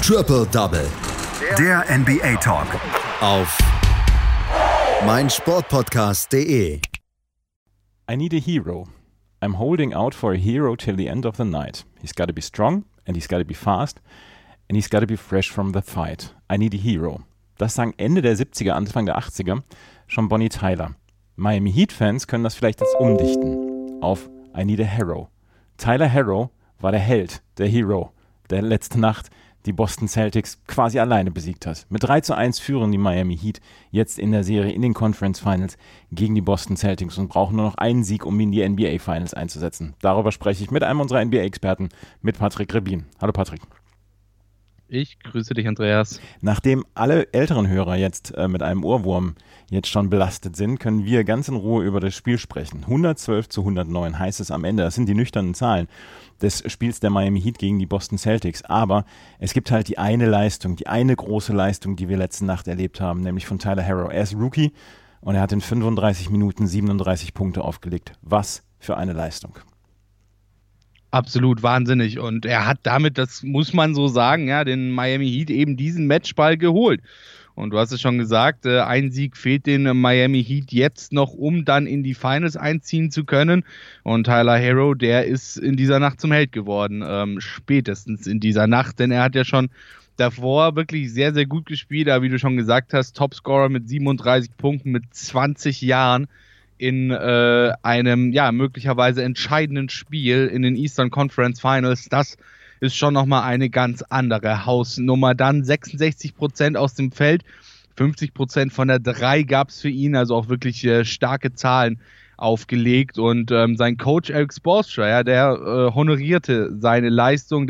Triple Double. Der NBA Talk. Auf meinsportpodcast.de. I need a hero. I'm holding out for a hero till the end of the night. He's got to be strong and he's got to be fast and he's got to be fresh from the fight. I need a hero. Das sang Ende der 70er, Anfang der 80er schon Bonnie Tyler. Miami Heat-Fans können das vielleicht jetzt umdichten auf I need a hero. Tyler Herro war der Held, der Hero, der letzte Nacht die Boston Celtics quasi alleine besiegt hat. Mit 3:1 führen die Miami Heat jetzt in der Serie in den Conference Finals gegen die Boston Celtics und brauchen nur noch einen Sieg, um in die NBA Finals einzusetzen. Darüber spreche ich mit einem unserer NBA-Experten, mit Patrick Rebin. Hallo Patrick. Ich grüße dich, Andreas. Nachdem alle älteren Hörer jetzt mit einem Ohrwurm jetzt schon belastet sind, können wir ganz in Ruhe über das Spiel sprechen. 112-109 heißt es am Ende. Das sind die nüchternen Zahlen des Spiels der Miami Heat gegen die Boston Celtics. Aber es gibt halt die eine Leistung, die eine große Leistung, die wir letzte Nacht erlebt haben, nämlich von Tyler Herro. Er ist Rookie und er hat in 35 Minuten 37 Punkte aufgelegt. Was für eine Leistung. Absolut wahnsinnig. Und er hat damit, das muss man so sagen, ja, den Miami Heat eben diesen Matchball geholt. Und du hast es schon gesagt, ein Sieg fehlt den Miami Heat jetzt noch, um dann in die Finals einziehen zu können. Und Tyler Herro, der ist in dieser Nacht zum Held geworden, spätestens in dieser Nacht, denn er hat ja schon davor wirklich sehr, sehr gut gespielt, aber wie du schon gesagt hast, Topscorer mit 37 Punkten mit 20 Jahren in einem ja möglicherweise entscheidenden Spiel in den Eastern Conference Finals. Das ist schon nochmal eine ganz andere Hausnummer. Dann 66% aus dem Feld, 50% von der 3 gab es für ihn, also auch wirklich starke Zahlen aufgelegt. Und sein Coach Eric Spoelstra, ja, der honorierte seine Leistung,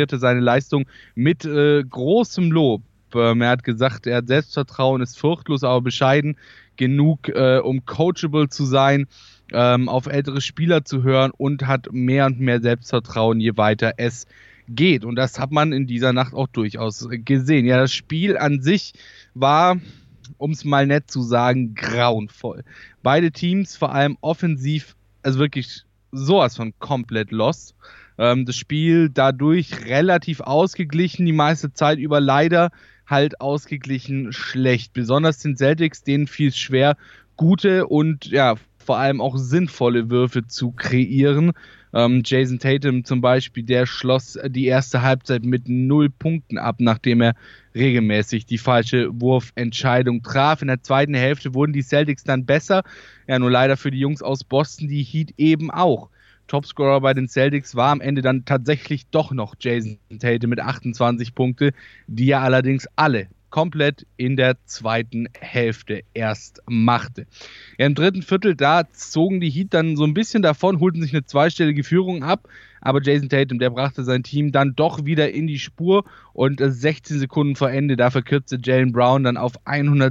mit großem Lob. Er hat gesagt, er hat Selbstvertrauen, ist furchtlos, aber bescheiden genug, um coachable zu sein, auf ältere Spieler zu hören und hat mehr und mehr Selbstvertrauen, je weiter es geht. Und das hat man in dieser Nacht auch durchaus gesehen. Ja, das Spiel an sich war, um es mal nett zu sagen, grauenvoll. Beide Teams, vor allem offensiv, also wirklich sowas von komplett lost. Das Spiel dadurch relativ ausgeglichen, die meiste Zeit über leider halt ausgeglichen schlecht. Besonders den Celtics, denen fiel es schwer, gute und ja vor allem auch sinnvolle Würfe zu kreieren. Jason Tatum zum Beispiel, der schloss die erste Halbzeit mit 0 Punkten ab, nachdem er regelmäßig die falsche Wurfentscheidung traf. In der zweiten Hälfte wurden die Celtics dann besser. Ja, nur leider für die Jungs aus Boston, die Heat eben auch. Topscorer bei den Celtics war am Ende dann tatsächlich doch noch Jason Tatum mit 28 Punkte, die er allerdings alle komplett in der zweiten Hälfte erst machte. Ja, im dritten Viertel, da zogen die Heat dann so ein bisschen davon, holten sich eine zweistellige Führung ab, aber Jason Tatum, der brachte sein Team dann doch wieder in die Spur und 16 Sekunden vor Ende, da verkürzte Jaylen Brown dann auf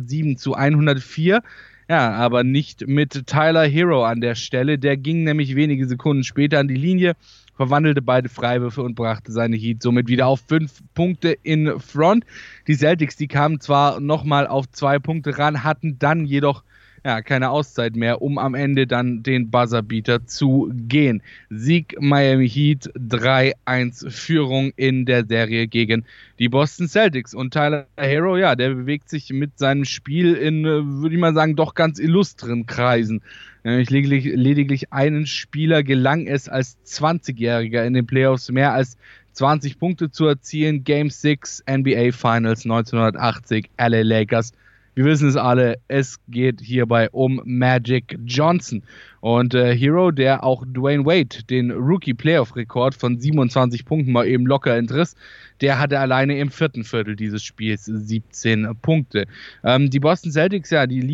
107-104. Ja, aber nicht mit Tyler Herro an der Stelle. Der ging nämlich wenige Sekunden später an die Linie, verwandelte beide Freiwürfe und brachte seine Heat somit wieder auf 5 Punkte in Front. Die Celtics, die kamen zwar nochmal auf 2 Punkte ran, hatten dann jedoch keine Auszeit mehr, um am Ende dann den Buzzerbeater zu gehen. Sieg Miami Heat, 3-1 Führung in der Serie gegen die Boston Celtics. Und Tyler Herro, ja, der bewegt sich mit seinem Spiel in, würde ich mal sagen, doch ganz illustren Kreisen. Nämlich lediglich einen Spieler gelang es als 20-Jähriger in den Playoffs mehr als 20 Punkte zu erzielen. Game 6 NBA Finals 1980, LA Lakers. Wir wissen es alle, es geht hierbei um Magic Johnson. Und Herro, der auch Dwayne Wade den Rookie-Playoff-Rekord von 27 Punkten mal eben locker entriss, der hatte alleine im vierten Viertel dieses Spiels 17 Punkte. Die Boston Celtics, ja, die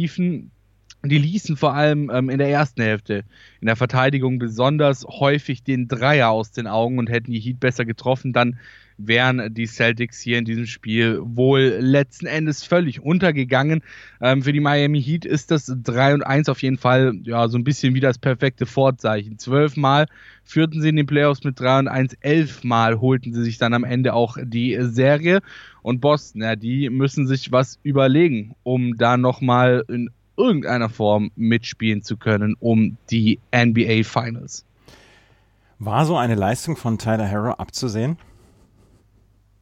ließen vor allem in der ersten Hälfte in der Verteidigung besonders häufig den Dreier aus den Augen und hätten die Heat besser getroffen, dann wären die Celtics hier in diesem Spiel wohl letzten Endes völlig untergegangen. Für die Miami Heat ist das 3-1 auf jeden Fall ja so ein bisschen wie das perfekte Vorzeichen. 12 Mal führten sie in den Playoffs mit 3-1, 11 Mal holten sie sich dann am Ende auch die Serie. Und Boston, ja, die müssen sich was überlegen, um da nochmal in irgendeiner Form mitspielen zu können um die NBA Finals. War so eine Leistung von Tyler Herro abzusehen?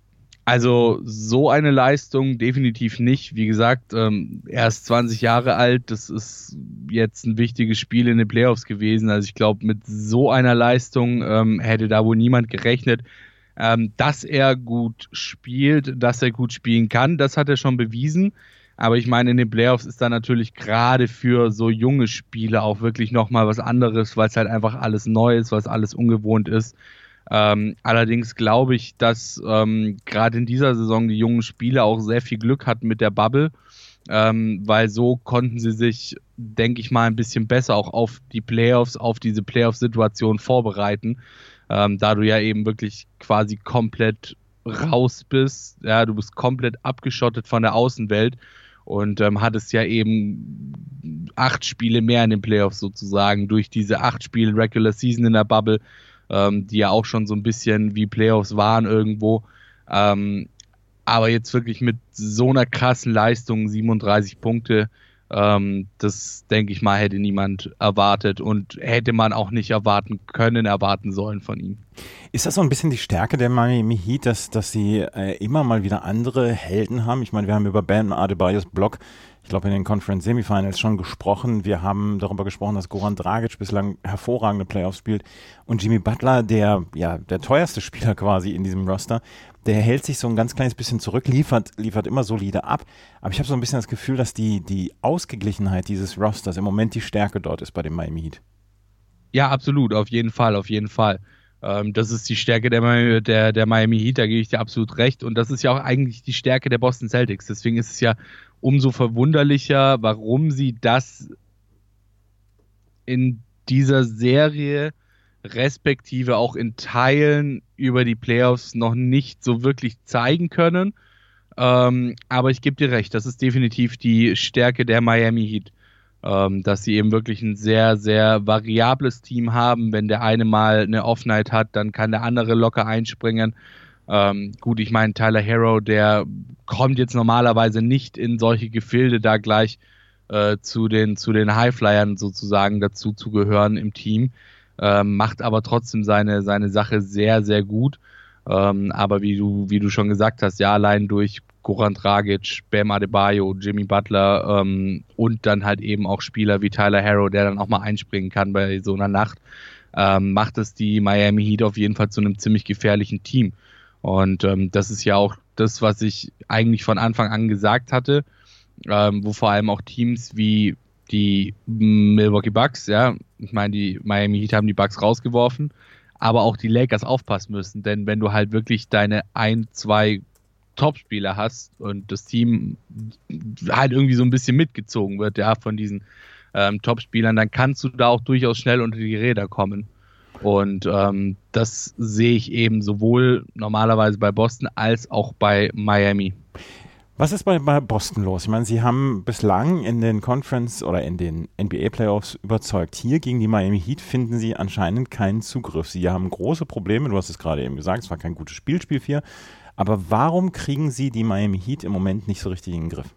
Also so eine Leistung definitiv nicht. Wie gesagt, er ist 20 Jahre alt. Das ist jetzt ein wichtiges Spiel in den Playoffs gewesen. Also ich glaube, mit so einer Leistung hätte da wohl niemand gerechnet. Dass er gut spielt, dass er gut spielen kann, das hat er schon bewiesen. Aber ich meine, in den Playoffs ist da natürlich gerade für so junge Spieler auch wirklich nochmal was anderes, weil es halt einfach alles neu ist, weil es alles ungewohnt ist. Allerdings glaube ich, dass gerade in dieser Saison die jungen Spieler auch sehr viel Glück hatten mit der Bubble, weil so konnten sie sich, denke ich mal, ein bisschen besser auch auf die Playoffs, auf diese Playoff-Situation vorbereiten, da du ja eben wirklich quasi komplett raus bist, ja, du bist komplett abgeschottet von der Außenwelt und hattest ja eben 8 Spiele mehr in den Playoffs sozusagen durch diese 8 Spiele Regular Season in der Bubble, die ja auch schon so ein bisschen wie Playoffs waren irgendwo. Aber jetzt wirklich mit so einer krassen Leistung, 37 Punkte, das, denke ich mal, hätte niemand erwartet und hätte man auch nicht erwarten sollen von ihm. Ist das so ein bisschen die Stärke der Miami Heat, dass sie immer mal wieder andere Helden haben? Ich meine, wir haben über Bam Adebayos Block, ich glaube, in den Conference Semifinals schon gesprochen. Wir haben darüber gesprochen, dass Goran Dragic bislang hervorragende Playoffs spielt. Und Jimmy Butler, der teuerste Spieler quasi in diesem Roster, der hält sich so ein ganz kleines bisschen zurück, liefert immer solide ab. Aber ich habe so ein bisschen das Gefühl, dass die Ausgeglichenheit dieses Rosters im Moment die Stärke dort ist bei dem Miami Heat. Ja, absolut, auf jeden Fall. Das ist die Stärke der Miami Heat, da gebe ich dir absolut recht. Und das ist ja auch eigentlich die Stärke der Boston Celtics. Deswegen ist es ja umso verwunderlicher, warum sie das in dieser Serie respektive auch in Teilen über die Playoffs noch nicht so wirklich zeigen können. Aber ich gebe dir recht, das ist definitiv die Stärke der Miami Heat. Dass sie eben wirklich ein sehr, sehr variables Team haben. Wenn der eine mal eine Off-Night hat, dann kann der andere locker einspringen. Gut, ich meine, Tyler Herro, der kommt jetzt normalerweise nicht in solche Gefilde, da gleich zu den Highflyern sozusagen dazu zu gehören im Team. Macht aber trotzdem seine Sache sehr, sehr gut. Aber wie du schon gesagt hast, ja, allein durch Goran Dragic, Bam Adebayo, Jimmy Butler und dann halt eben auch Spieler wie Tyler Herro, der dann auch mal einspringen kann bei so einer Nacht, macht es die Miami Heat auf jeden Fall zu einem ziemlich gefährlichen Team. Und das ist ja auch das, was ich eigentlich von Anfang an gesagt hatte, wo vor allem auch Teams wie die Milwaukee Bucks, ja, ich meine, die Miami Heat haben die Bucks rausgeworfen, aber auch die Lakers aufpassen müssen, denn wenn du halt wirklich deine 1-2 Topspieler hast und das Team halt irgendwie so ein bisschen mitgezogen wird, ja, von diesen Topspielern, dann kannst du da auch durchaus schnell unter die Räder kommen. Und das sehe ich eben sowohl normalerweise bei Boston als auch bei Miami. Was ist bei Boston los? Ich meine, sie haben bislang in den Conference oder in den NBA-Playoffs überzeugt. Hier gegen die Miami Heat finden sie anscheinend keinen Zugriff. Sie haben große Probleme, du hast es gerade eben gesagt, es war kein gutes Spiel 4. Aber warum kriegen sie die Miami Heat im Moment nicht so richtig in den Griff?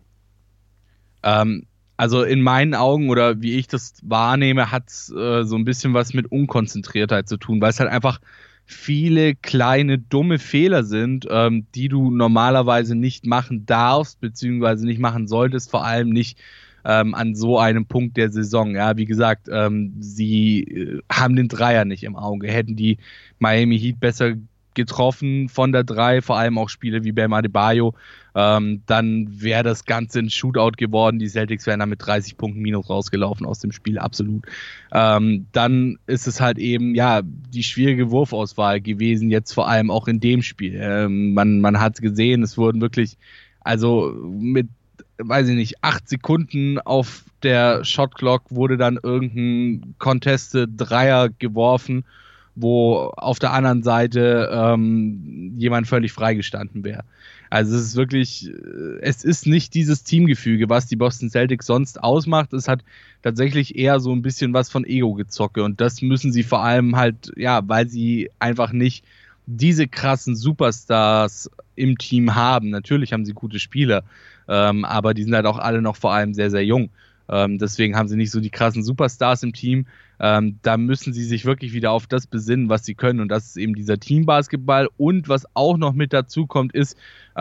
Also in meinen Augen oder wie ich das wahrnehme, hat es so ein bisschen was mit Unkonzentriertheit zu tun, weil es halt einfach viele kleine, dumme Fehler sind, die du normalerweise nicht machen darfst, beziehungsweise nicht machen solltest, vor allem nicht an so einem Punkt der Saison. Ja, wie gesagt, sie haben den Dreier nicht im Auge. Hätten die Miami Heat besser getroffen von der 3, vor allem auch Spiele wie Bam Adebayo, dann wäre das Ganze ein Shootout geworden. Die Celtics wären dann mit 30 Punkten minus rausgelaufen aus dem Spiel, absolut. Dann ist es halt eben, ja, die schwierige Wurfauswahl gewesen, jetzt vor allem auch in dem Spiel. Man hat gesehen, es wurden wirklich, also mit, weiß ich nicht, 8 Sekunden auf der Shotclock wurde dann irgendein Contested Dreier geworfen, wo auf der anderen Seite jemand völlig freigestanden wäre. Also es ist wirklich, es ist nicht dieses Teamgefüge, was die Boston Celtics sonst ausmacht. Es hat tatsächlich eher so ein bisschen was von Ego-Gezocke und das müssen sie vor allem halt, ja, weil sie einfach nicht diese krassen Superstars im Team haben. Natürlich haben sie gute Spieler, aber die sind halt auch alle noch vor allem sehr, sehr jung. Deswegen haben sie nicht so die krassen Superstars im Team. Da müssen sie sich wirklich wieder auf das besinnen, was sie können. Und das ist eben dieser Teambasketball. Und was auch noch mit dazu kommt, ist,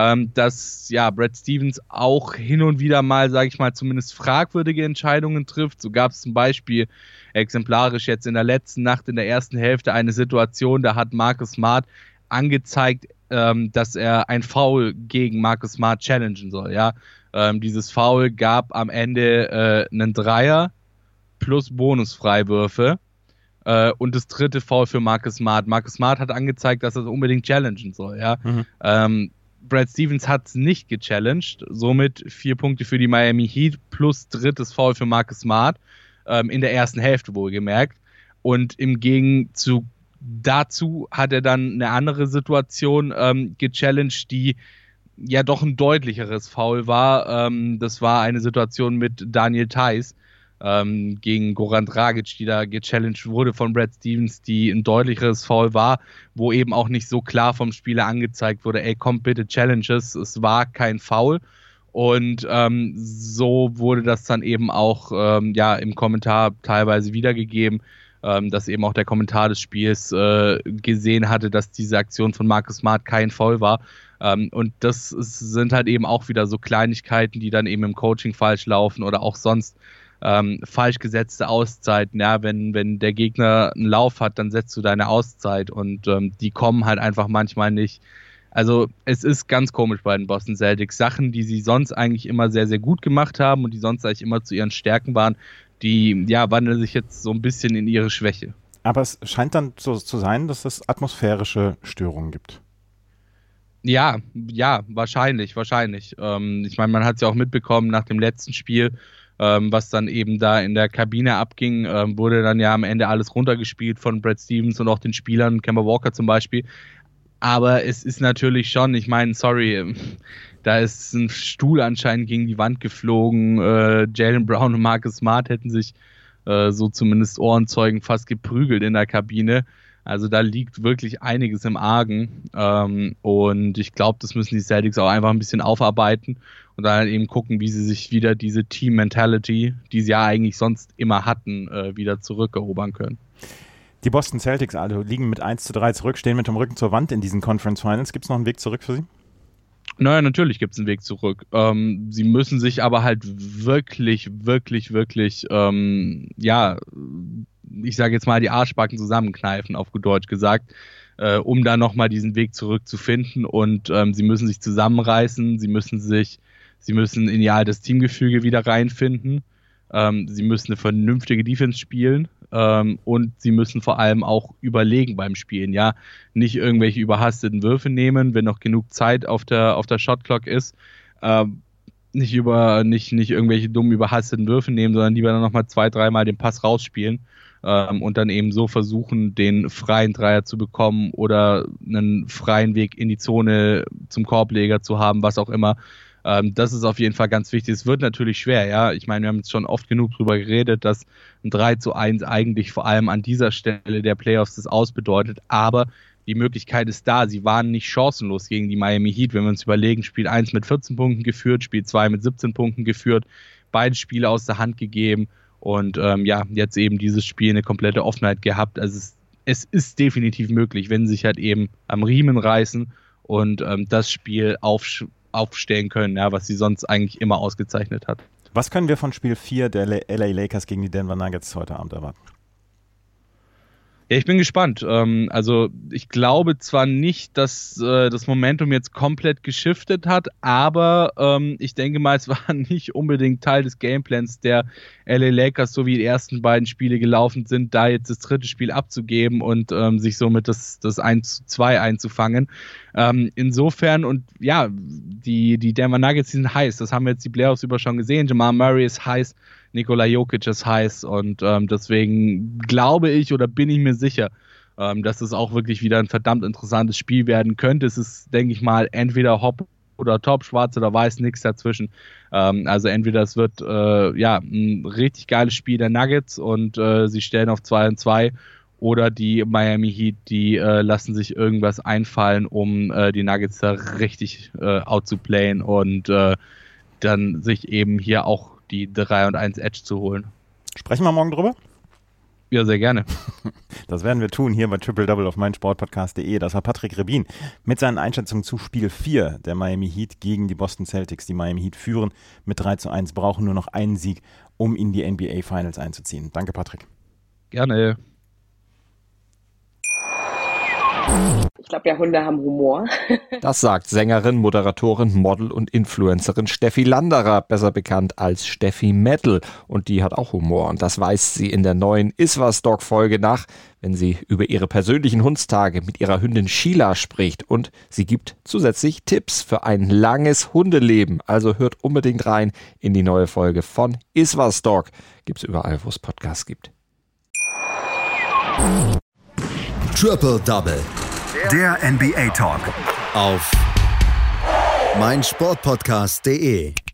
dass Brad Stevens auch hin und wieder mal, sage ich mal, zumindest fragwürdige Entscheidungen trifft. So gab es zum Beispiel exemplarisch jetzt in der letzten Nacht, in der ersten Hälfte, eine Situation, da hat Marcus Smart angezeigt, dass er ein Foul gegen Marcus Smart challengen soll. Ja? Dieses Foul gab am Ende einen Dreier plus Bonusfreiwürfe und das dritte Foul für Marcus Smart. Marcus Smart hat angezeigt, dass er es unbedingt challengen soll. Ja? Brad Stevens hat es nicht gechallenged, somit 4 Punkte für die Miami Heat plus drittes Foul für Marcus Smart in der ersten Hälfte wohlgemerkt. Und im Gegenzug dazu hat er dann eine andere Situation gechallenged, die ja doch ein deutlicheres Foul war. Das war eine Situation mit Daniel Theis gegen Goran Dragic, die da gechallenged wurde von Brad Stevens, die ein deutlicheres Foul war, wo eben auch nicht so klar vom Spieler angezeigt wurde, ey, komm bitte, Challenges, es war kein Foul. Und so wurde das dann eben auch im Kommentar teilweise wiedergegeben, dass eben auch der Kommentar des Spiels gesehen hatte, dass diese Aktion von Marcus Smart kein Foul war. Und das sind halt eben auch wieder so Kleinigkeiten, die dann eben im Coaching falsch laufen oder auch sonst falsch gesetzte Auszeiten. Ja, wenn der Gegner einen Lauf hat, dann setzt du deine Auszeit und die kommen halt einfach manchmal nicht. Also es ist ganz komisch bei den Boston Celtics. Sachen, die sie sonst eigentlich immer sehr, sehr gut gemacht haben und die sonst eigentlich immer zu ihren Stärken waren, die wandeln sich jetzt so ein bisschen in ihre Schwäche. Aber es scheint dann so zu sein, dass es atmosphärische Störungen gibt. Ja, wahrscheinlich. Ich meine, man hat es ja auch mitbekommen nach dem letzten Spiel, was dann eben da in der Kabine abging, wurde dann ja am Ende alles runtergespielt von Brad Stevens und auch den Spielern, Kemba Walker zum Beispiel. Aber es ist natürlich schon, ich meine, sorry, da ist ein Stuhl anscheinend gegen die Wand geflogen. Jaylen Brown und Marcus Smart hätten sich so zumindest Ohrenzeugen fast geprügelt in der Kabine. Also da liegt wirklich einiges im Argen. Und ich glaube, das müssen die Celtics auch einfach ein bisschen aufarbeiten und dann eben gucken, wie sie sich wieder diese Team-Mentality, die sie ja eigentlich sonst immer hatten, wieder zurückerobern können. Die Boston Celtics also liegen mit 1:3 zurück, stehen mit dem Rücken zur Wand in diesen Conference Finals. Gibt es noch einen Weg zurück für sie? Naja, natürlich gibt es einen Weg zurück. Sie müssen sich aber halt wirklich, ich sage jetzt mal, die Arschbacken zusammenkneifen, auf gut Deutsch gesagt, um da nochmal diesen Weg zurück zu finden. Und sie müssen sich zusammenreißen, sie müssen in ihr altes Teamgefüge wieder reinfinden. Sie müssen eine vernünftige Defense spielen. Und sie müssen vor allem auch überlegen beim Spielen, ja, nicht irgendwelche überhasteten Würfe nehmen, wenn noch genug Zeit auf der Shotclock ist, nicht irgendwelche dummen überhasteten Würfe nehmen, sondern lieber dann nochmal 2-3 Mal den Pass rausspielen und dann eben so versuchen, den freien Dreier zu bekommen oder einen freien Weg in die Zone zum Korbleger zu haben, was auch immer. Das ist auf jeden Fall ganz wichtig. Es wird natürlich schwer, ja. Ich meine, wir haben jetzt schon oft genug drüber geredet, dass ein 3:1 eigentlich vor allem an dieser Stelle der Playoffs das ausbedeutet, aber die Möglichkeit ist da. Sie waren nicht chancenlos gegen die Miami Heat. Wenn wir uns überlegen, Spiel 1 mit 14 Punkten geführt, Spiel 2 mit 17 Punkten geführt, beide Spiele aus der Hand gegeben und jetzt eben dieses Spiel eine komplette Offenheit gehabt. Also es ist definitiv möglich, wenn sie sich halt eben am Riemen reißen und das Spiel aufstellen können, ja, was sie sonst eigentlich immer ausgezeichnet hat. Was können wir von Spiel 4 der LA Lakers gegen die Denver Nuggets heute Abend erwarten? Ja, ich bin gespannt. Also ich glaube zwar nicht, dass das Momentum jetzt komplett geschiftet hat, aber ich denke mal, es war nicht unbedingt Teil des Gameplans der LA Lakers, so wie die ersten beiden Spiele gelaufen sind, da jetzt das dritte Spiel abzugeben und sich somit das 1:2 einzufangen. Insofern und ja, die Denver Nuggets, die sind heiß. Das haben wir jetzt die Playoffs über schon gesehen. Jamal Murray ist heiß, Nikola Jokic ist heiß und deswegen glaube ich oder bin ich mir sicher, dass es auch wirklich wieder ein verdammt interessantes Spiel werden könnte. Es ist, denke ich mal, entweder Hop oder Top, schwarz oder weiß, nichts dazwischen. Also entweder es wird ein richtig geiles Spiel der Nuggets und sie stellen auf 2-2 oder die Miami Heat, die lassen sich irgendwas einfallen, um die Nuggets da richtig outzuplayen und dann sich eben hier auch die 3-1 Edge zu holen. Sprechen wir morgen drüber? Ja, sehr gerne. Das werden wir tun hier bei Triple Double auf meinsportpodcast.de. Das war Patrick Rebin mit seinen Einschätzungen zu Spiel 4 der Miami Heat gegen die Boston Celtics. Die Miami Heat führen mit 3:1, brauchen nur noch einen Sieg, um in die NBA Finals einzuziehen. Danke, Patrick. Gerne. Ich glaube ja, Hunde haben Humor. Das sagt Sängerin, Moderatorin, Model und Influencerin Steffi Landerer, besser bekannt als Steffi Metal. Und die hat auch Humor. Und das weist sie in der neuen Iswas-Dog-Folge nach, wenn sie über ihre persönlichen Hundstage mit ihrer Hündin Sheila spricht. Und sie gibt zusätzlich Tipps für ein langes Hundeleben. Also hört unbedingt rein in die neue Folge von Iswas-Dog. Gibt's überall, wo es Podcasts gibt. Triple Double Der NBA Talk. auf meinsportpodcast.de.